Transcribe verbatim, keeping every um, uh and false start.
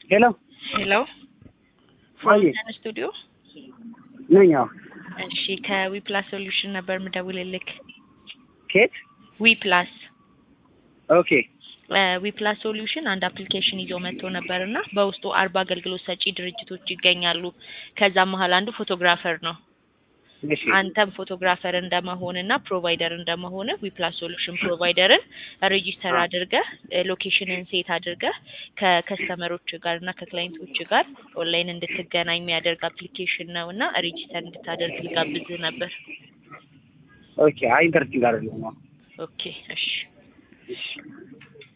ሄሎ ሄሎ ወይ ፍሮንተን ስቱዲዮ ነኝ። አዎ እሺ ከዊፕላስ ሶሉሽን ነበር ምደውልልክ። ኬት ዊፕላስ ኦኬ ዊፕላስ ሶሉሽን አንድ አፕሊኬሽን ይዞ መጥቶ ነበርና በውስጡ አርባ አገልግሎት ሰጪ ድርጅቶች ይገኛሉ። ከዛም መሃል አንዱ ፎቶግራፈር ነው። እሺ አንተም ፎቶግራፈር እንደመሆንና ፕሮቫይደር እንደመሆን ዊፕላስ ሶሉሽን ፕሮቫይደርን ሬጂስተር አድርገህ ሎኬሽንን ሴት አድርገህ ከከስተመሮች ጋርና ከክላይንቶች ጋር ኦንላይን እንድትገናኝ የሚያደርግ አፕሊኬሽን ነውና ሬጂስተር እንድታደርግ ልጋብዝህ ነበር። ኦኬ አይ ኢንተረስቲንግ አይደለም። ኦኬ እሺ